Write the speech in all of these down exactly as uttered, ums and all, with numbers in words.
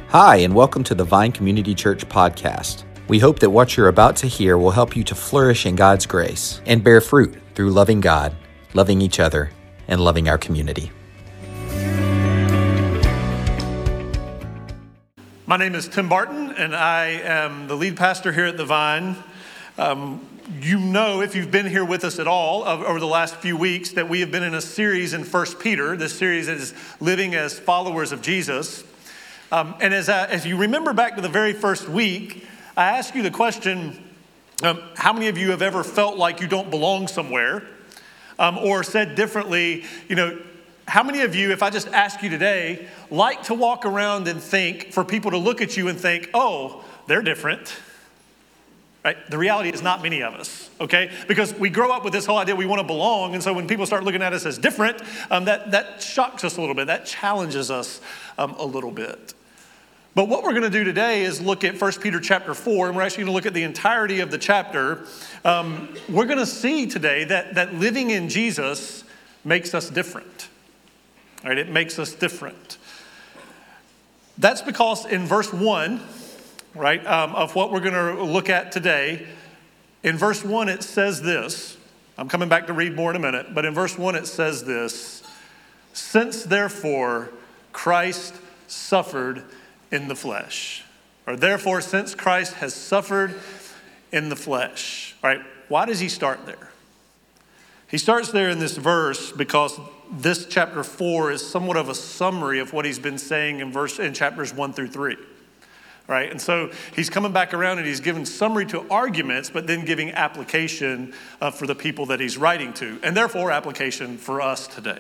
Hi, and welcome to the Vine Community Church podcast. We hope that what you're about to hear will help you to flourish in God's grace and bear fruit through loving God, loving each other, and loving our community. My name is Tim Barton, and I am the lead pastor here at the Vine. Um, you know, if you've been here with us at all over the last few weeks, that we have been in a series in First Peter. This series is living as followers of Jesus. Um, and as, I, as you remember back to the very first week, I asked you the question, um, how many of you have ever felt like you don't belong somewhere? Um, or said differently, you know, how many of you, if I just ask you today, like to walk around and think, for people to look at you and think, oh, they're different? Right? The reality is not many of us, okay? Because we grow up with this whole idea we want to belong, and so when people start looking at us as different, um, that, that shocks us a little bit. That challenges us um, a little bit. But what we're going to do today is look at First Peter chapter four, and we're actually going to look at the entirety of the chapter. Um, we're going to see today that, that living in Jesus makes us different. All right, it makes us different. That's because in verse one, right, um, of what we're going to look at today, in verse one it says this. I'm coming back to read more in a minute, but in verse one it says this. Since therefore Christ suffered in the flesh. Or therefore, since Christ has suffered in the flesh. All right, why does he start there? He starts there in this verse because this chapter four is somewhat of a summary of what he's been saying in verse in chapters one through three. Right? And so he's coming back around and he's giving summary to arguments, but then giving application uh, for the people that he's writing to, and therefore application for us today.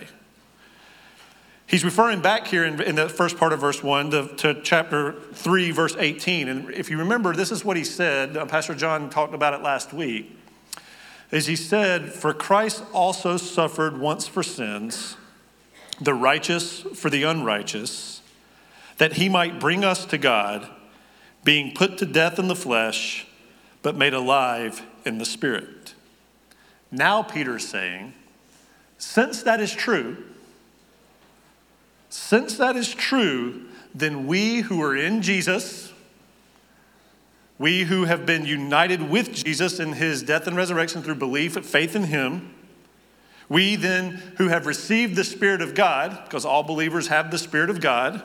He's referring back here in, in the first part of verse one to, to chapter three, verse eighteen. And if you remember, this is what he said. Uh, Pastor John talked about it last week. As he said, for Christ also suffered once for sins, the righteous for the unrighteous, that he might bring us to God, being put to death in the flesh, but made alive in the spirit. Now Peter's saying, since that is true, Since that is true, then we who are in Jesus, we who have been united with Jesus in his death and resurrection through belief and faith in him, we then who have received the Spirit of God, because all believers have the Spirit of God,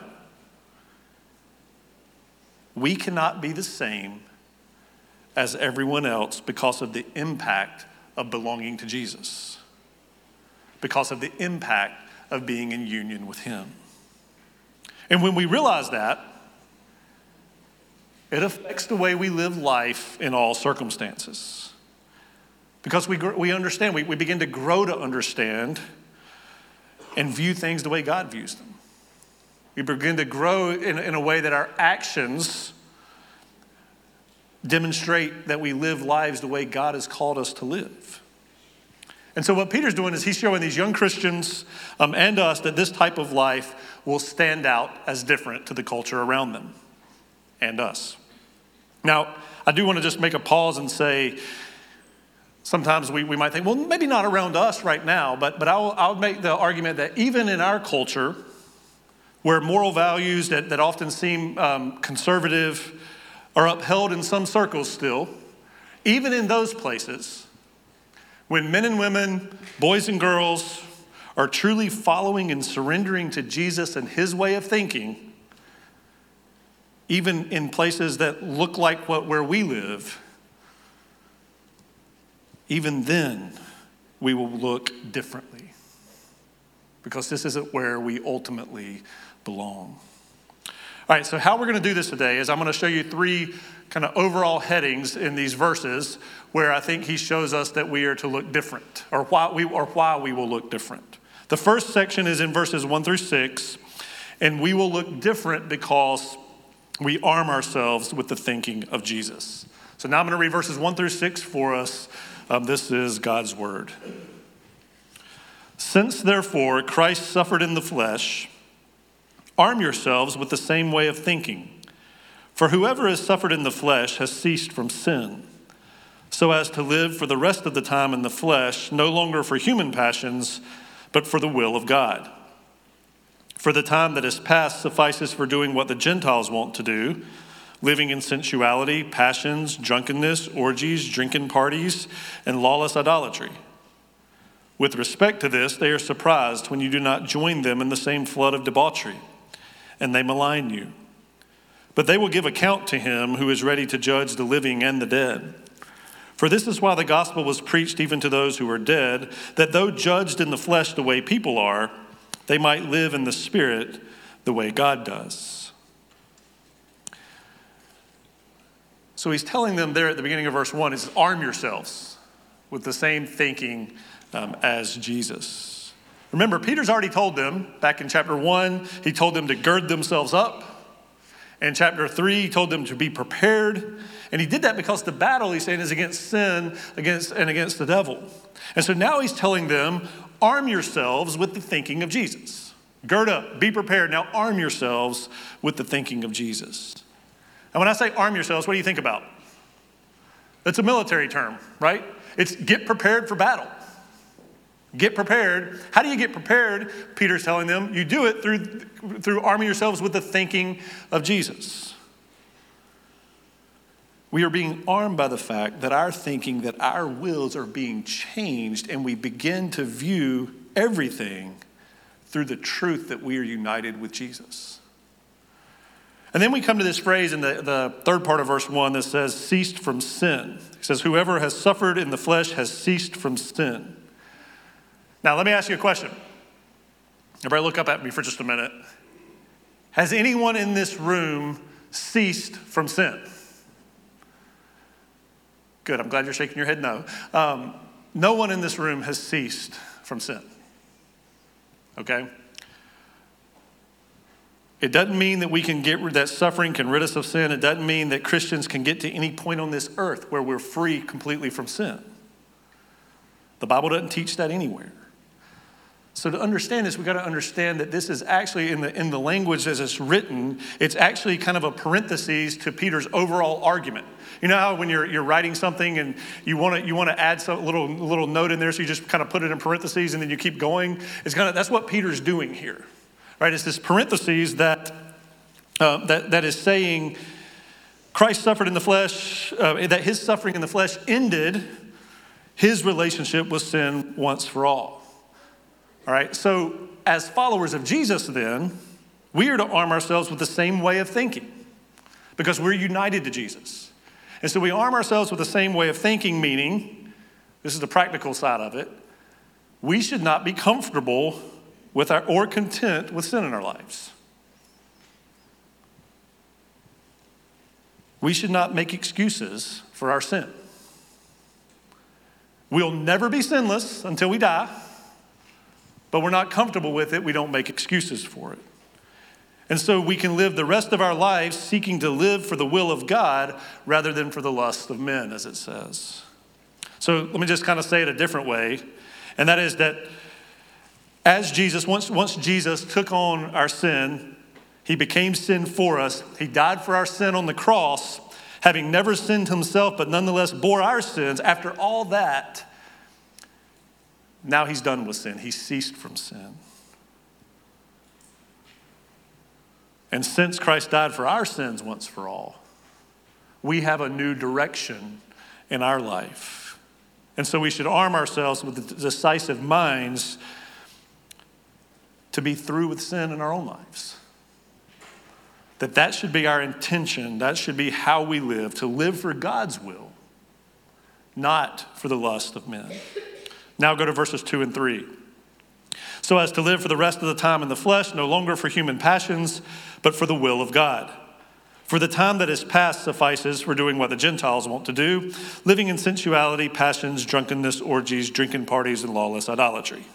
we cannot be the same as everyone else because of the impact of belonging to Jesus, because of the impact of being in union with him. And when we realize that, it affects the way we live life in all circumstances. Because we we understand, we, we begin to grow to understand and view things the way God views them. We begin to grow in, in a way that our actions demonstrate that we live lives the way God has called us to live. And so what Peter's doing is he's showing these young Christians um, and us that this type of life will stand out as different to the culture around them and us. Now, I do want to just make a pause and say, sometimes we, we might think, well, maybe not around us right now, but, but I'll, I'll make the argument that even in our culture, where moral values that, that often seem um, conservative are upheld in some circles still, even in those places, when men and women, boys and girls, are truly following and surrendering to Jesus and his way of thinking, even in places that look like what where we live, even then we will look differently, because this isn't where we ultimately belong. All right, so how we're going to do this today is I'm going to show you three kind of overall headings in these verses where I think he shows us that we are to look different, or why we or why we will look different. The first section is in verses one through six, and we will look different because we arm ourselves with the thinking of Jesus. So now I'm going to read verses one through six for us. Um, this is God's word. Since therefore Christ suffered in the flesh, arm yourselves with the same way of thinking. For whoever has suffered in the flesh has ceased from sin, so as to live for the rest of the time in the flesh, no longer for human passions, but for the will of God. For the time that is past suffices for doing what the Gentiles want to do, living in sensuality, passions, drunkenness, orgies, drinking parties, and lawless idolatry. With respect to this, they are surprised when you do not join them in the same flood of debauchery, and they malign you. But they will give account to him who is ready to judge the living and the dead. For this is why the gospel was preached even to those who are dead, that though judged in the flesh the way people are, they might live in the spirit the way God does. So he's telling them there at the beginning of verse one, is arm yourselves with the same thinking um, as Jesus. Remember, Peter's already told them back in chapter one, he told them to gird themselves up. In chapter three, he told them to be prepared. And he did that because the battle, he's saying, is against sin against and against the devil. And so now he's telling them, arm yourselves with the thinking of Jesus. Gird up, be prepared. Now arm yourselves with the thinking of Jesus. And when I say arm yourselves, what do you think about? It's a military term, right? It's get prepared for battle. Get prepared. How do you get prepared? Peter's telling them, you do it through, through arming yourselves with the thinking of Jesus. We are being armed by the fact that our thinking, that our wills are being changed, and we begin to view everything through the truth that we are united with Jesus. And then we come to this phrase in the, the third part of verse one that says, ceased from sin. It says, whoever has suffered in the flesh has ceased from sin. Now, let me ask you a question. Everybody look up at me for just a minute. Has anyone in this room ceased from sin? Good, I'm glad you're shaking your head no. Um, no one in this room has ceased from sin. Okay? It doesn't mean that we can get rid, that suffering can rid us of sin. It doesn't mean that Christians can get to any point on this earth where we're free completely from sin. The Bible doesn't teach that anywhere. So to understand this, we've got to understand that this is actually, in the, in the language as it's written, it's actually kind of a parenthesis to Peter's overall argument. You know how when you're you're writing something and you want to you want to add some little little note in there, so you just kind of put it in parentheses and then you keep going? It's kind of, that's what Peter's doing here. Right, it's this parentheses that, uh, that, that is saying Christ suffered in the flesh, uh, that his suffering in the flesh ended his relationship with sin once for all. All right, so as followers of Jesus then, we are to arm ourselves with the same way of thinking because we're united to Jesus. And so we arm ourselves with the same way of thinking, meaning, this is the practical side of it, we should not be comfortable with our, or content with sin in our lives. We should not make excuses for our sin. We'll never be sinless until we die, but we're not comfortable with it. We don't make excuses for it. And so we can live the rest of our lives seeking to live for the will of God rather than for the lust of men, as it says. So let me just kind of say it a different way, and that is that As Jesus, once, once Jesus took on our sin, he became sin for us. He died for our sin on the cross, having never sinned himself, but nonetheless bore our sins. After all that, now he's done with sin. He ceased from sin. And since Christ died for our sins once for all, we have a new direction in our life. And so we should arm ourselves with decisive minds to be through with sin in our own lives. That that should be our intention. That should be how we live, to live for God's will, not for the lust of men. Now go to verses two and three. So as to live for the rest of the time in the flesh, no longer for human passions, but for the will of God. For the time that is past suffices for doing what the Gentiles want to do, living in sensuality, passions, drunkenness, orgies, drinking parties, and lawless idolatry.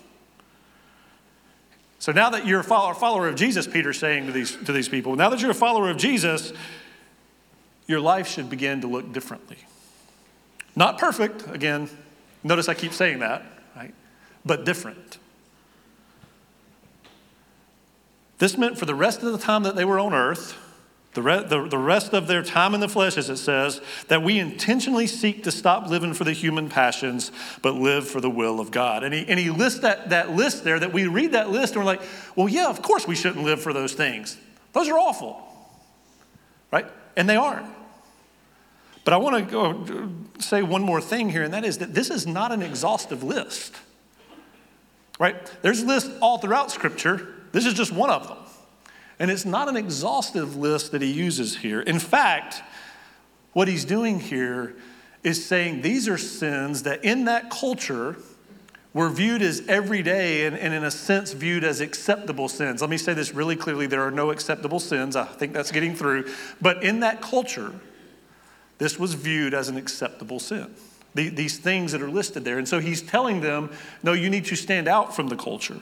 So now that you're a follower of Jesus, Peter's saying to these, to these people, now that you're a follower of Jesus, your life should begin to look differently. Not perfect, again, notice I keep saying that, right? But different. This meant for the rest of the time that they were on earth, The, re- the, the rest of their time in the flesh, as it says, that we intentionally seek to stop living for the human passions, but live for the will of God. And he, and he lists that, that list there, that we read that list and we're like, well, yeah, of course we shouldn't live for those things. Those are awful, right? And they are. But I want to go say one more thing here, and that is that this is not an exhaustive list, right? There's lists all throughout Scripture. This is just one of them. And it's not an exhaustive list that he uses here. In fact, what he's doing here is saying these are sins that in that culture were viewed as everyday and, and in a sense viewed as acceptable sins. Let me say this really clearly. There are no acceptable sins. I think that's getting through. But in that culture, this was viewed as an acceptable sin. The, these things that are listed there. And so he's telling them, no, you need to stand out from the culture.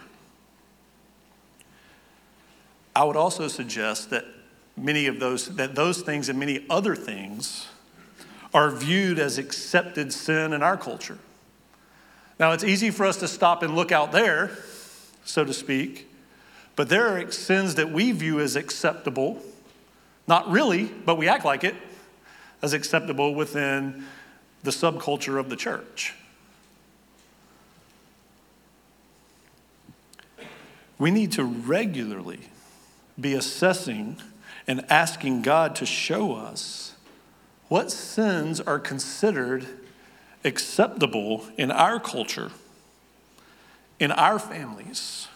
I would also suggest that many of those, that those things and many other things are viewed as accepted sin in our culture. Now, it's easy for us to stop and look out there, so to speak, but there are sins that we view as acceptable, not really, but we act like it, as acceptable within the subculture of the church. We need to regularly be assessing and asking God to show us what sins are considered acceptable in our culture, in our families,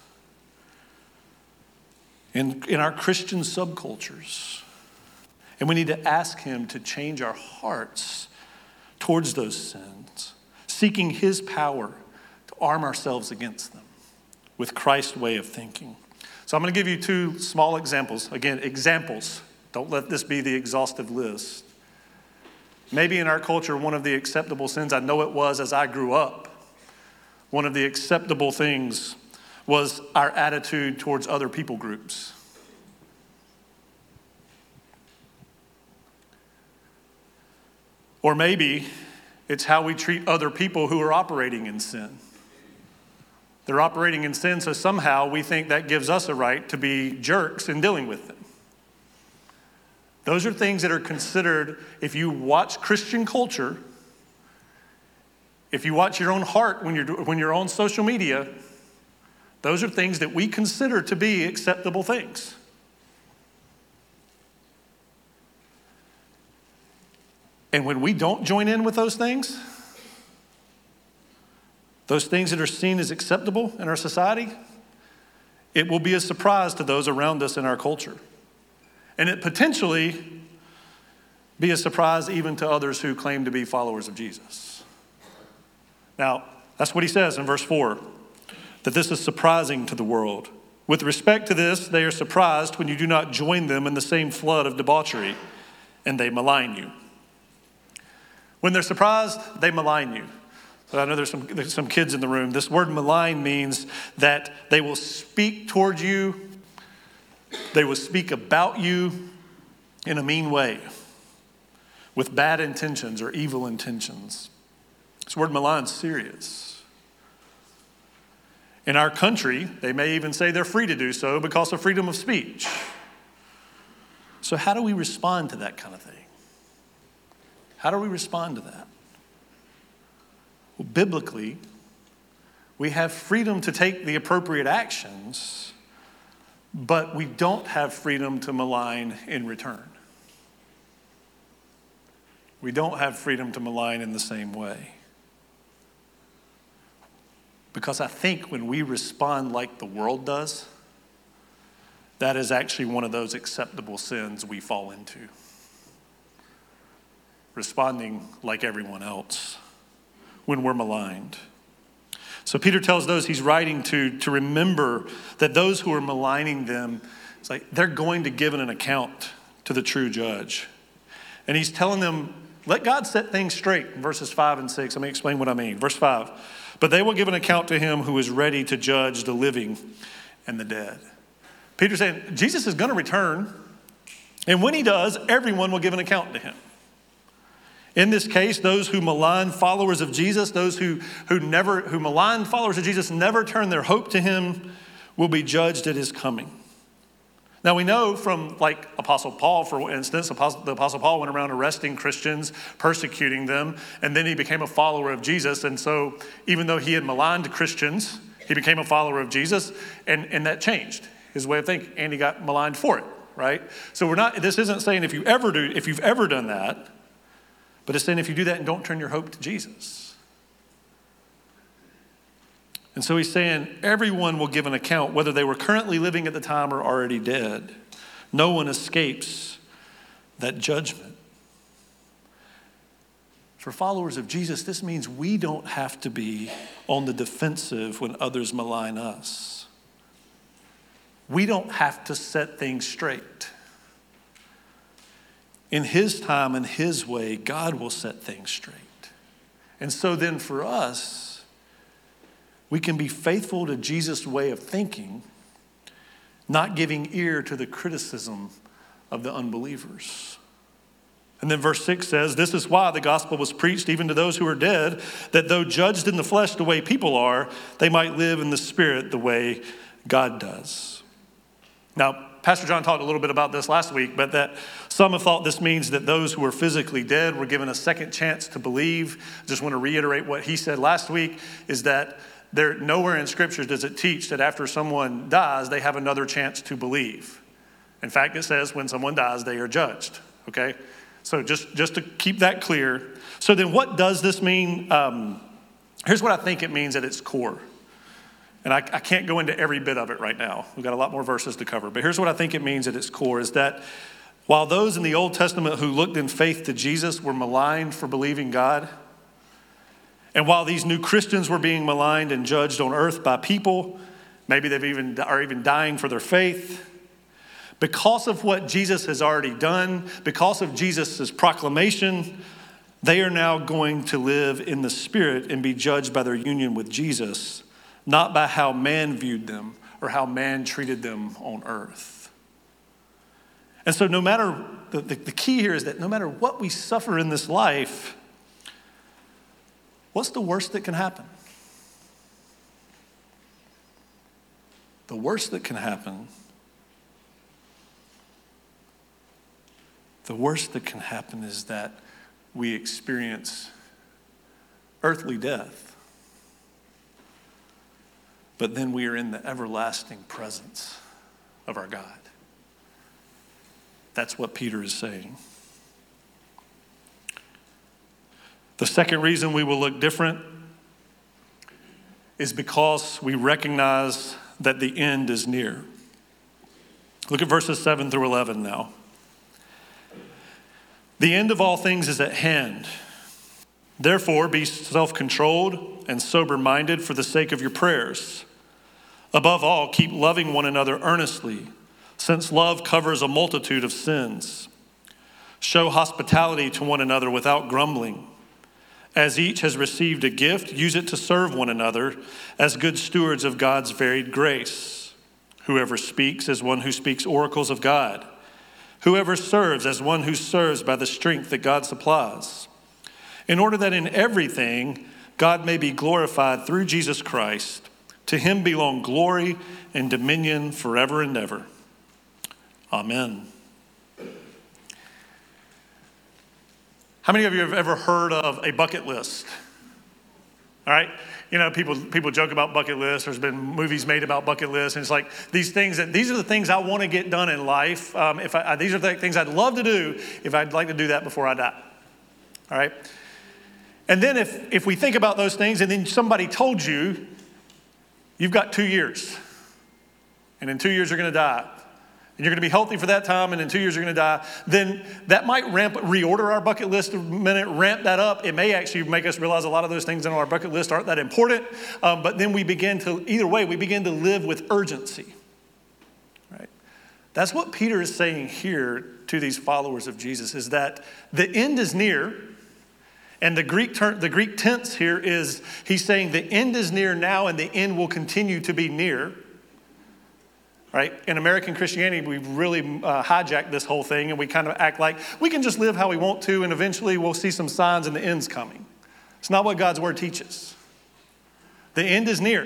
in, in our Christian subcultures. And we need to ask him to change our hearts towards those sins, seeking his power to arm ourselves against them with Christ's way of thinking. So I'm going to give you two small examples. Again, examples. Don't let this be the exhaustive list. Maybe in our culture, one of the acceptable sins, I know it was as I grew up, one of the acceptable things was our attitude towards other people groups. Or maybe it's how we treat other people who are operating in sin. They're operating in sin, so somehow we think that gives us a right to be jerks in dealing with them. Those are things that are considered, if you watch Christian culture, if you watch your own heart when you're, when you're on social media, those are things that we consider to be acceptable things. And when we don't join in with those things, those things that are seen as acceptable in our society, it will be a surprise to those around us in our culture. And it potentially be a surprise even to others who claim to be followers of Jesus. Now, that's what he says in verse four, that this is surprising to the world. With respect to this, they are surprised when you do not join them in the same flood of debauchery, and they malign you. When they're surprised, they malign you. So I know there's some, there's some kids in the room. This word malign means that they will speak toward you, they will speak about you in a mean way, with bad intentions or evil intentions. This word malign is serious. In our country, they may even say they're free to do so because of freedom of speech. So how do we respond to that kind of thing? How do we respond to that? Well, biblically, we have freedom to take the appropriate actions, but we don't have freedom to malign in return. We don't have freedom to malign in the same way. Because I think when we respond like the world does, that is actually one of those acceptable sins we fall into. Responding like everyone else when we're maligned. So Peter tells those he's writing to to remember that those who are maligning them, it's like they're going to give an account to the true judge. And he's telling them, let God set things straight in verses five and six. Let me explain what I mean. Verse five, but they will give an account to him who is ready to judge the living and the dead. Peter's saying Jesus is going to return, and when he does, everyone will give an account to him. In this case, those who malign followers of Jesus, those who, who never who malign followers of Jesus, never turn their hope to him, will be judged at his coming. Now we know from like Apostle Paul, for instance, Apostle, the Apostle Paul went around arresting Christians, persecuting them, and then he became a follower of Jesus. And so even though he had maligned Christians, he became a follower of Jesus, and, and that changed his way of thinking, and he got maligned for it, right? So we're not, this isn't saying if you ever do, if you've ever done that, but it's saying if you do that and don't turn your hope to Jesus. And so he's saying everyone will give an account, whether they were currently living at the time or already dead. No one escapes that judgment. For followers of Jesus, this means we don't have to be on the defensive when others malign us. We don't have to set things straight. In his time and his way, God will set things straight. And so then for us, we can be faithful to Jesus' way of thinking, not giving ear to the criticism of the unbelievers. And then verse six says, this is why the gospel was preached even to those who are dead, that though judged in the flesh the way people are, they might live in the spirit the way God does. Now, Pastor John talked a little bit about this last week, but that some have thought this means that those who are physically dead were given a second chance to believe. I just want to reiterate what he said last week, is that there nowhere in Scripture does it teach that after someone dies, they have another chance to believe. In fact, it says when someone dies, they are judged, okay? So just, just to keep that clear. So then what does this mean? Um, here's what I think it means at its core. And I, I can't go into every bit of it right now. We've got a lot more verses to cover. But here's what I think it means at its core, is that while those in the Old Testament who looked in faith to Jesus were maligned for believing God, and while these new Christians were being maligned and judged on earth by people, maybe they've even are even dying for their faith, because of what Jesus has already done, because of Jesus' proclamation, they are now going to live in the Spirit and be judged by their union with Jesus, not by how man viewed them or how man treated them on earth. And so no matter, the, the, the key here is that no matter what we suffer in this life, what's the worst that can happen? The worst that can happen, the worst that can happen is that we experience earthly death, but then we are in the everlasting presence of our God. That's what Peter is saying. The second reason we will look different is because we recognize that the end is near. Look at verses seven through eleven now. The end of all things is at hand. Therefore, be self-controlled and sober-minded for the sake of your prayers. Above all, keep loving one another earnestly, since love covers a multitude of sins. Show hospitality to one another without grumbling. As each has received a gift, use it to serve one another as good stewards of God's varied grace. Whoever speaks as one who speaks oracles of God. Whoever serves as one who serves by the strength that God supplies. In order that in everything God may be glorified through Jesus Christ. To him belong glory and dominion forever and ever. Amen. How many of you have ever heard of a bucket list? All right, you know, people people joke about bucket lists. There's been movies made about bucket lists, and it's like these things that these are the things I want to get done in life. Um, if I, these are the things I'd love to do if I'd like to do that before I die. All right, and then if if we think about those things, and then somebody told you you've got two years, and in two years you're going to die. And you're going to be healthy for that time, and in two years you're going to die, then that might ramp, reorder our bucket list a minute, ramp that up. It may actually make us realize a lot of those things on our bucket list aren't that important, um, but then we begin to, either way, we begin to live with urgency, right? That's what Peter is saying here to these followers of Jesus, is that the end is near, and the Greek term, the Greek tense here is, he's saying the end is near now, and the end will continue to be near. Right? In American Christianity, we've really uh, hijacked this whole thing, and we kind of act like we can just live how we want to, and eventually we'll see some signs and the end's coming. It's not what God's word teaches. The end is near.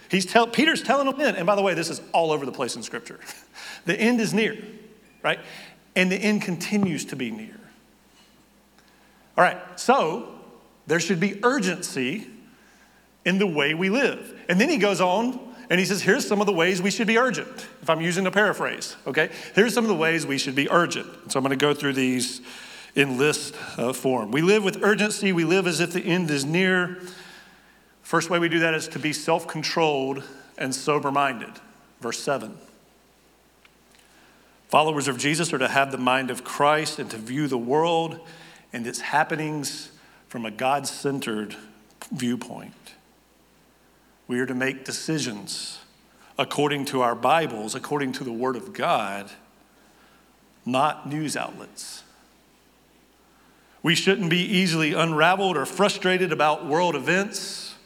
He's tell, Peter's telling them then, and by the way, this is all over the place in Scripture. The end is near, right? And the end continues to be near. All right, so there should be urgency in the way we live. And then he goes on and he says, here's some of the ways we should be urgent. If I'm using a paraphrase, okay? Here's some of the ways we should be urgent. So I'm going to go through these in list uh, form. We live with urgency. We live as if the end is near. First way we do that is to be self-controlled and sober-minded. Verse seven. Followers of Jesus are to have the mind of Christ and to view the world and its happenings from a God-centered viewpoint. We are to make decisions according to our Bibles, according to the Word of God, not news outlets. We shouldn't be easily unraveled or frustrated about world events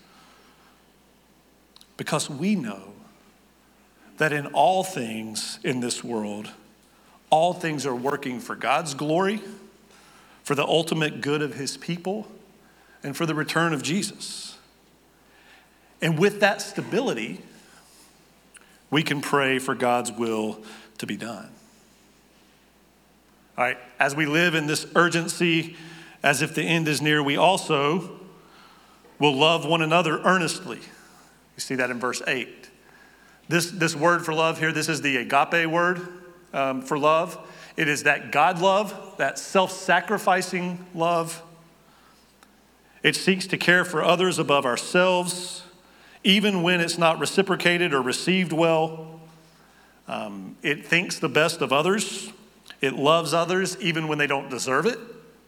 because we know that in all things in this world, all things are working for God's glory, for the ultimate good of his people, and for the return of Jesus. And with that stability, we can pray for God's will to be done. All right, as we live in this urgency, as if the end is near, we also will love one another earnestly. You see that in verse eight. This, this word for love here, this is the agape word um, for love. It is that God love, that self-sacrificing love. It seeks to care for others above ourselves, even when it's not reciprocated or received well. Um, it thinks the best of others. It loves others even when they don't deserve it.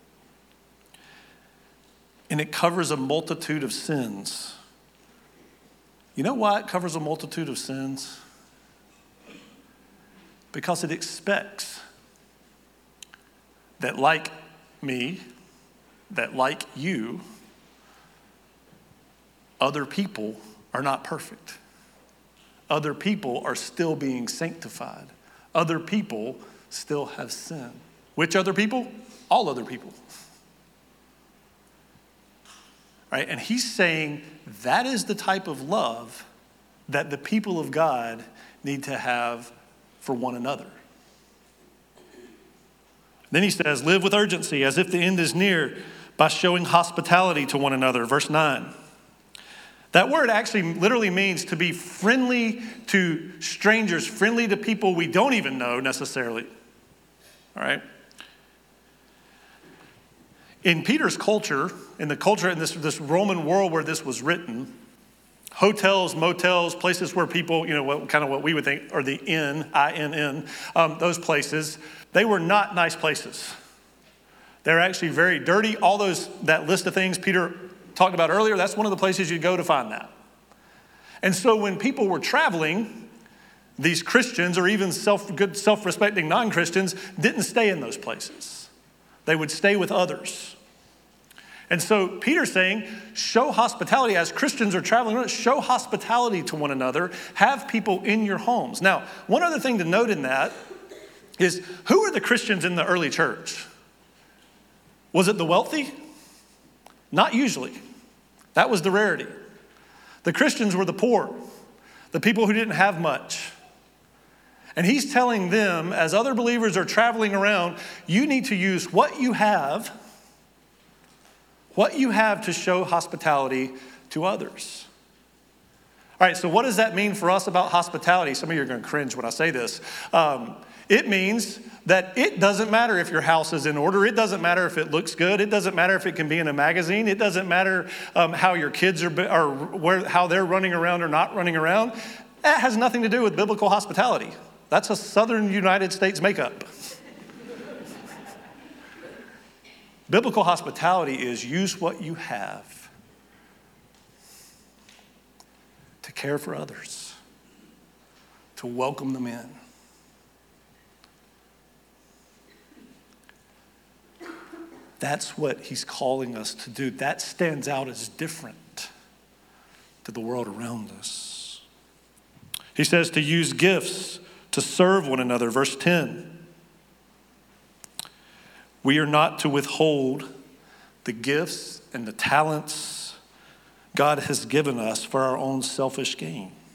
And it covers a multitude of sins. You know why it covers a multitude of sins? Because it expects that like me, that like you, other people are not perfect. Other people are still being sanctified. Other people still have sin. Which other people? All other people. Right? And he's saying that is the type of love that the people of God need to have for one another. Then he says, live with urgency as if the end is near by showing hospitality to one another. Verse nine. That word actually literally means to be friendly to strangers, friendly to people we don't even know necessarily. All right? In Peter's culture, in the culture in this, this Roman world where this was written, hotels, motels, places where people, you know, what, kind of what we would think are the inn, I N N, um, those places, they were not nice places. They're actually very dirty. All those, that list of things Peter talked about earlier, that's one of the places you go to find that. And so when people were traveling, these Christians or even self, good self-respecting non-Christians didn't stay in those places. They would stay with others. And so Peter's saying, show hospitality. As Christians are traveling, show hospitality to one another. Have people in your homes. Now, one other thing to note in that is, who are the Christians in the early church? Was it the wealthy? Not usually. That was the rarity. The Christians were the poor, the people who didn't have much. And he's telling them, as other believers are traveling around, you need to use what you have, what you have to show hospitality to others. All right, so what does that mean for us about hospitality? Some of you are going to cringe when I say this. Um, it means that it doesn't matter if your house is in order. It doesn't matter if it looks good. It doesn't matter if it can be in a magazine. It doesn't matter um, how your kids are, or where, how they're running around or not running around. That has nothing to do with biblical hospitality. That's a southern United States makeup. Biblical hospitality is use what you have to care for others, to welcome them in. That's what he's calling us to do. That stands out as different to the world around us. He says to use gifts to serve one another. Verse ten. We are not to withhold the gifts and the talents God has given us for our own selfish gain.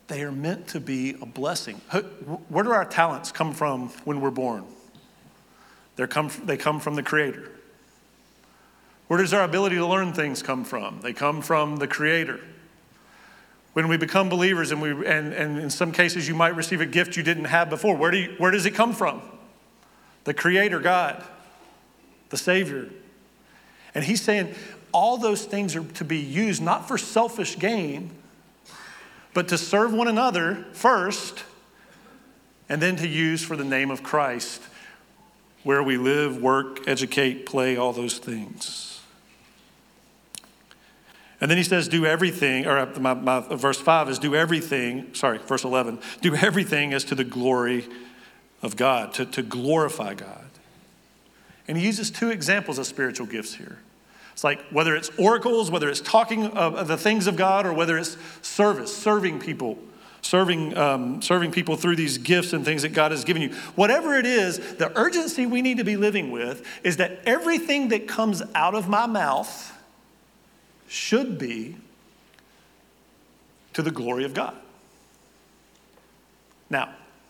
they are meant to be a blessing. Where do our talents come from when we're born? They come, they come from the Creator. Where does our ability to learn things come from? They come from the Creator. When we become believers, and we and, and in some cases you might receive a gift you didn't have before, where do you, where does it come from? The Creator, God, the Savior. And he's saying all those things are to be used not for selfish gain, but to serve one another first, and then to use for the name of Christ, where we live, work, educate, play, all those things. And then he says, do everything, or my, my, verse five is do everything, sorry, verse eleven, do everything as to the glory of God, to, to glorify God. And he uses two examples of spiritual gifts here. It's like whether it's oracles, whether it's talking of the things of God, or whether it's service, serving people, serving, um, serving people through these gifts and things that God has given you. Whatever it is, the urgency we need to be living with is that everything that comes out of my mouth should be to the glory of God. Now,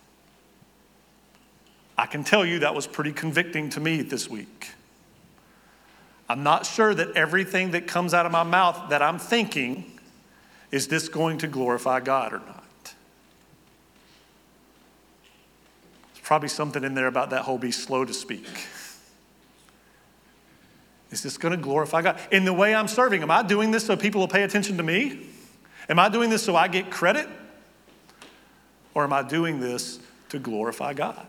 I can tell you that was pretty convicting to me this week. I'm not sure that everything that comes out of my mouth that I'm thinking, is this going to glorify God or not? There's probably something in there about that whole be slow to speak. Is this going to glorify God? In the way I'm serving, am I doing this so people will pay attention to me? Am I doing this so I get credit? Or am I doing this to glorify God?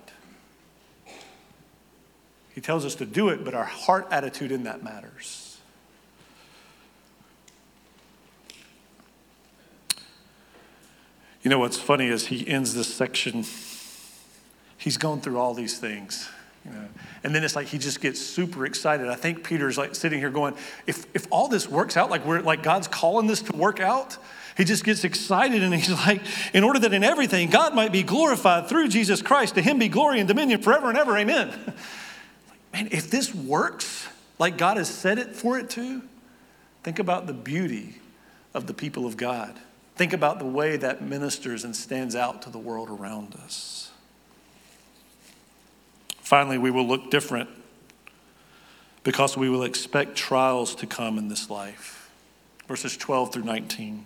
He tells us to do it, but our heart attitude in that matters. You know what's funny is he ends this section. He's gone through all these things. You know, and then it's like he just gets super excited. I think Peter's like sitting here going, if if all this works out, like we're like God's calling this to work out, he just gets excited and he's like, in order that in everything God might be glorified through Jesus Christ, to him be glory and dominion forever and ever, amen. Like, man, if this works like God has said it for it to, think about the beauty of the people of God. Think about the way that ministers and stands out to the world around us. Finally, we will look different because we will expect trials to come in this life. Verses twelve through nineteen.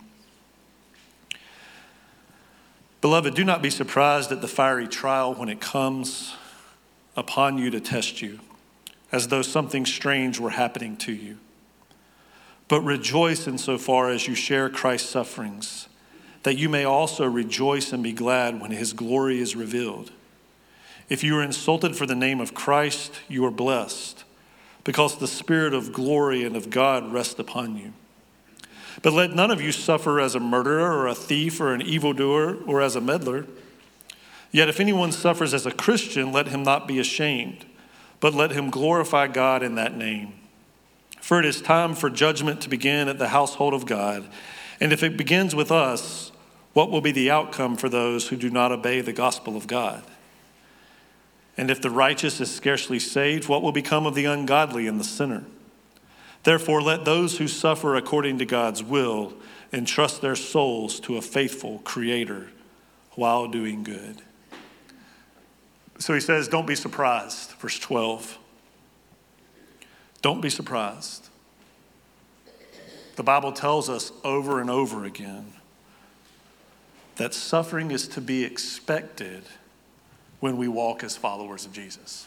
Beloved, do not be surprised at the fiery trial when it comes upon you to test you, as though something strange were happening to you. But rejoice insofar as you share Christ's sufferings, that you may also rejoice and be glad when his glory is revealed. If you are insulted for the name of Christ, you are blessed, because the Spirit of glory and of God rests upon you. But let none of you suffer as a murderer or a thief or an evildoer or as a meddler. Yet if anyone suffers as a Christian, let him not be ashamed, but let him glorify God in that name. For it is time for judgment to begin at the household of God. And if it begins with us, what will be the outcome for those who do not obey the gospel of God? And if the righteous is scarcely saved, what will become of the ungodly and the sinner? Therefore, let those who suffer according to God's will entrust their souls to a faithful Creator while doing good. So he says, don't be surprised, verse twelve. Don't be surprised. The Bible tells us over and over again that suffering is to be expected when we walk as followers of Jesus.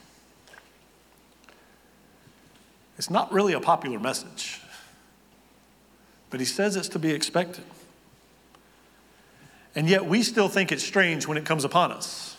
It's not really a popular message, but he says it's to be expected. And yet we still think it's strange when it comes upon us.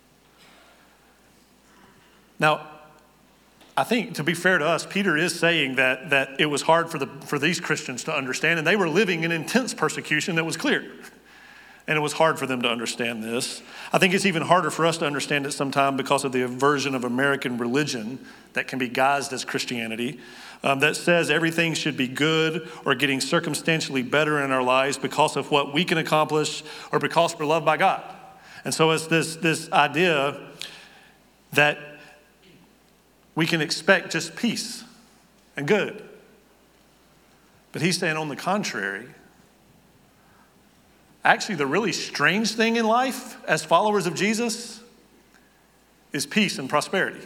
Now, I think, to be fair to us, Peter is saying that, that it was hard for, the, for these Christians to understand, and they were living in intense persecution that was clear. And it was hard for them to understand this. I think it's even harder for us to understand it sometimes because of the version of American religion that can be guised as Christianity, um, that says everything should be good or getting circumstantially better in our lives because of what we can accomplish or because we're loved by God. And so it's this, this idea that we can expect just peace and good. But he's saying on the contrary, Actually, the really strange thing in life as followers of Jesus is peace and prosperity.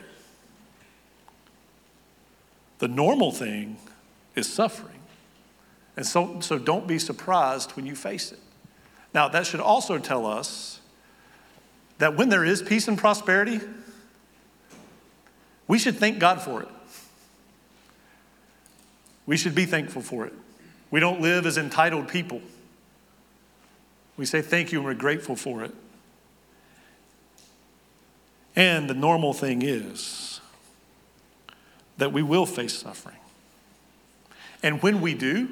The normal thing is suffering. And so, so don't be surprised when you face it. Now, that should also tell us that when there is peace and prosperity, we should thank God for it. We should be thankful for it. We don't live as entitled people. We say thank you and we're grateful for it. And the normal thing is that we will face suffering. And when we do,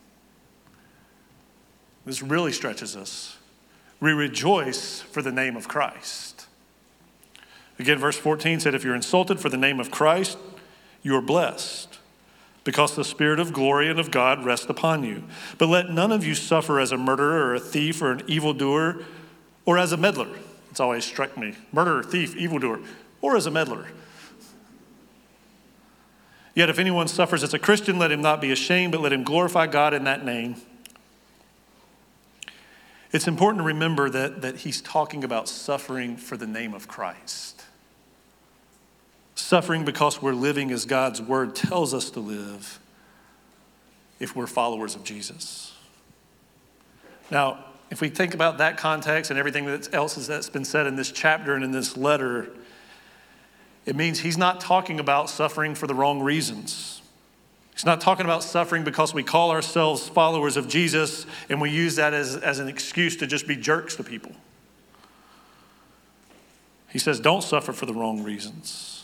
this really stretches us. We rejoice for the name of Christ. Again, verse fourteen said, if you're insulted for the name of Christ, you are blessed, because the Spirit of glory and of God rests upon you. But let none of you suffer as a murderer or a thief or an evildoer or as a meddler. It's always struck me. Murderer, thief, evildoer, or as a meddler. Yet if anyone suffers as a Christian, let him not be ashamed, but let him glorify God in that name. It's important to remember that, that he's talking about suffering for the name of Christ. Suffering because we're living as God's word tells us to live if we're followers of Jesus. Now, if we think about that context and everything else that's been said in this chapter and in this letter, it means he's not talking about suffering for the wrong reasons. He's not talking about suffering because we call ourselves followers of Jesus and we use that as, as an excuse to just be jerks to people. He says, don't suffer for the wrong reasons.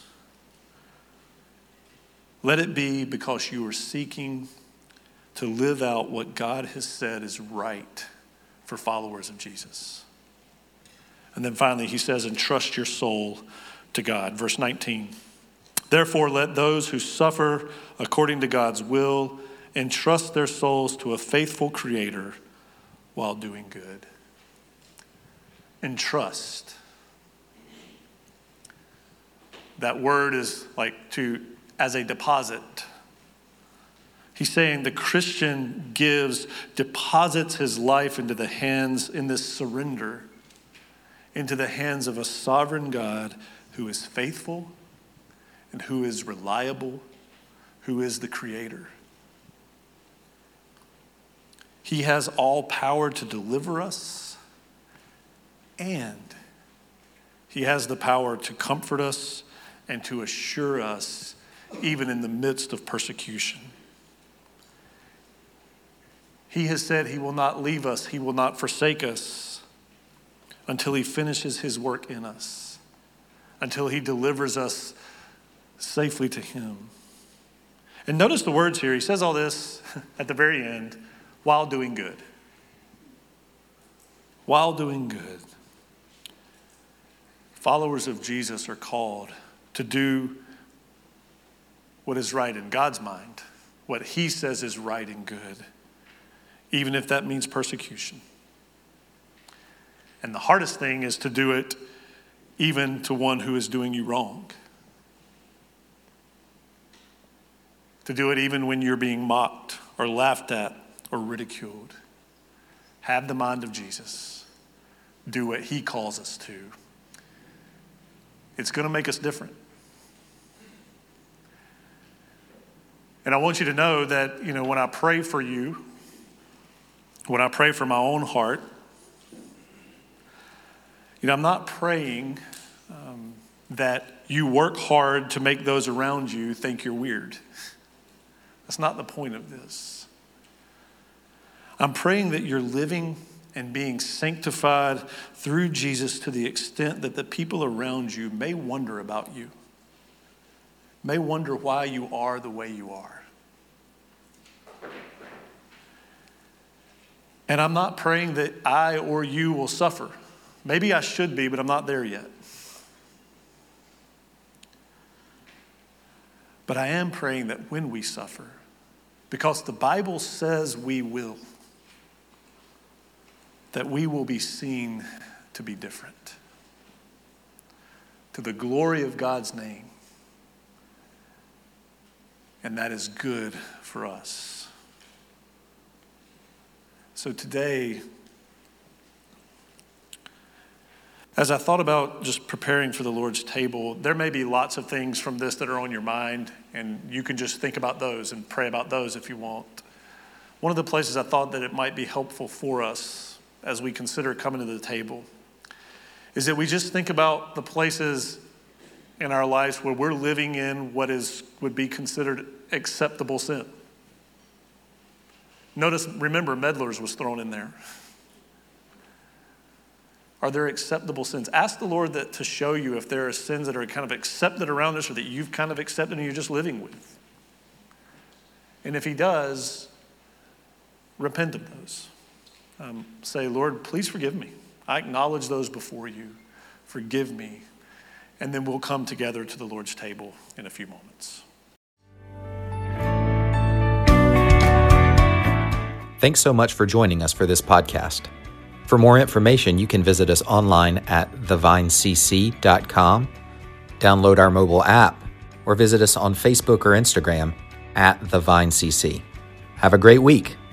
Let it be because you are seeking to live out what God has said is right for followers of Jesus. And then finally, he says, entrust your soul to God. Verse nineteen. Therefore, let those who suffer according to God's will entrust their souls to a faithful Creator while doing good. Entrust. That word is like to, as a deposit. He's saying the Christian gives, deposits his life into the hands, in this surrender, into the hands of a sovereign God who is faithful and who is reliable, who is the Creator. He has all power to deliver us, and he has the power to comfort us and to assure us even in the midst of persecution. He has said he will not leave us, he will not forsake us until he finishes his work in us, until he delivers us safely to him. And notice the words here. He says all this at the very end, while doing good. While doing good. Followers of Jesus are called to do what is right in God's mind, what he says is right and good, even if that means persecution. And the hardest thing is to do it even to one who is doing you wrong. To do it even when you're being mocked or laughed at or ridiculed. Have the mind of Jesus. Do what he calls us to. It's going to make us different. And I want you to know that, you know, when I pray for you, when I pray for my own heart, you know, I'm not praying um, that you work hard to make those around you think you're weird. That's not the point of this. I'm praying that you're living and being sanctified through Jesus to the extent that the people around you may wonder about you, may wonder why you are the way you are. And I'm not praying that I or you will suffer. Maybe I should be, but I'm not there yet. But I am praying that when we suffer, because the Bible says we will, that we will be seen to be different, to the glory of God's name. And that is good for us. So today, As I thought about just preparing for the Lord's table, there may be lots of things from this that are on your mind, and you can just think about those and pray about those if you want. One of the places I thought that it might be helpful for us as we consider coming to the table is that we just think about the places in our lives where we're living in what is would be considered acceptable sin. Notice, remember, meddlers was thrown in there. Are there acceptable sins? Ask the Lord that to show you if there are sins that are kind of accepted around us or that you've kind of accepted and you're just living with. And if he does, repent of those. Um, say, Lord, please forgive me. I acknowledge those before you. Forgive me. And then we'll come together to the Lord's table in a few moments. Thanks so much for joining us for this podcast. For more information, you can visit us online at the vine c c dot com, download our mobile app, or visit us on Facebook or Instagram at the vine c c. Have a great week.